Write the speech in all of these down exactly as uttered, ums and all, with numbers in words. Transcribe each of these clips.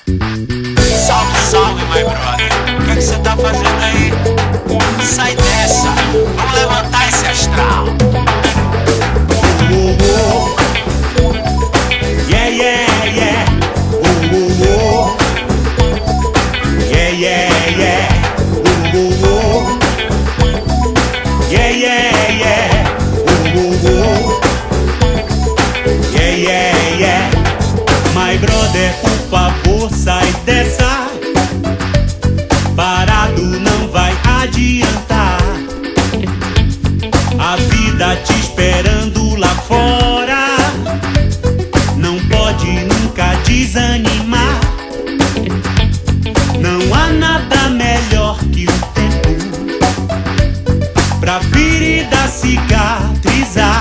Salve, salve, my brother. O que é que você tá fazendo aí? Sai dessa, vamos levantar esse astral. Oh, oh, oh. Yeah, yeah, yeah. Oh, oh, oh. Yeah, yeah, yeah. Oh, oh, oh. Yeah, yeah, yeah. Oh, oh, oh. Yeah, yeah, yeah. My brother, por favor, sai dessa. Parado não vai adiantar. A vida te esperando lá fora. Não pode nunca desanimar. Não há nada melhor que o tempo pra ferida cicatrizar.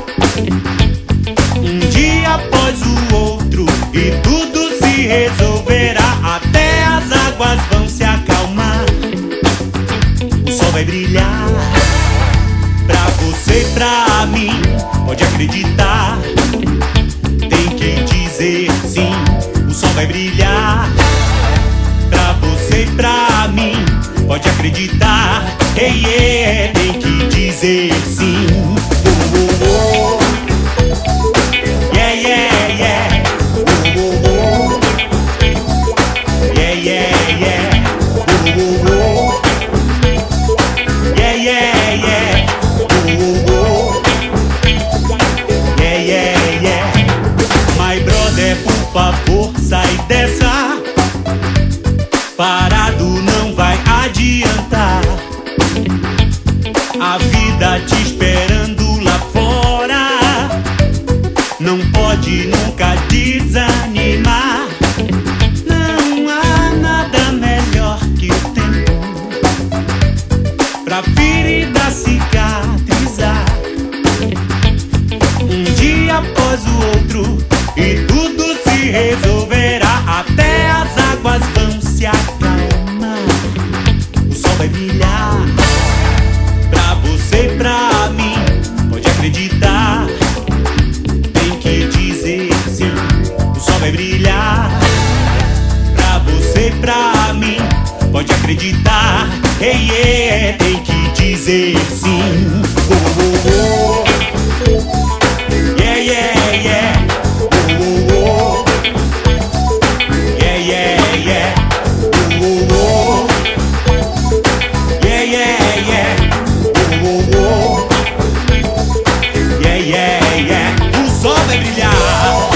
Um dia após o outro e tudo se resolverá. Até as águas vão se acalmar. O sol vai brilhar pra você e pra mim. Pode acreditar, tem que dizer sim. O sol vai brilhar pra você e pra mim. Pode acreditar, hey, yeah, tem que dizer sim. Oh, oh, oh. Yeah, yeah, yeah. Oh, oh, oh. Yeah, yeah, yeah. Oh, oh, oh. Yeah, yeah, yeah. Oh, oh, oh. Yeah, yeah, yeah. My brother, por favor, sai dessa. Parado não vai adiantar. A vida te esperando lá fora. Não pode nunca desanimar. Não há nada melhor que o tempo pra ferida cicatrizar. Um dia após o outro e tudo se resolverá. Até as águas vão se acalmar. O sol vai brilhar pra você e pra mim. Pode acreditar, tem que dizer sim. O sol vai brilhar pra você e pra mim. Pode acreditar, hey, yeah, tem que dizer sim. Oh, oh, oh. Yeah, yeah, yeah. Oh, oh, oh. Yeah, yeah, yeah. Oh, oh, oh. Yeah, yeah, yeah. Oh, oh, oh. Yeah, yeah, yeah. O sol vai brilhar.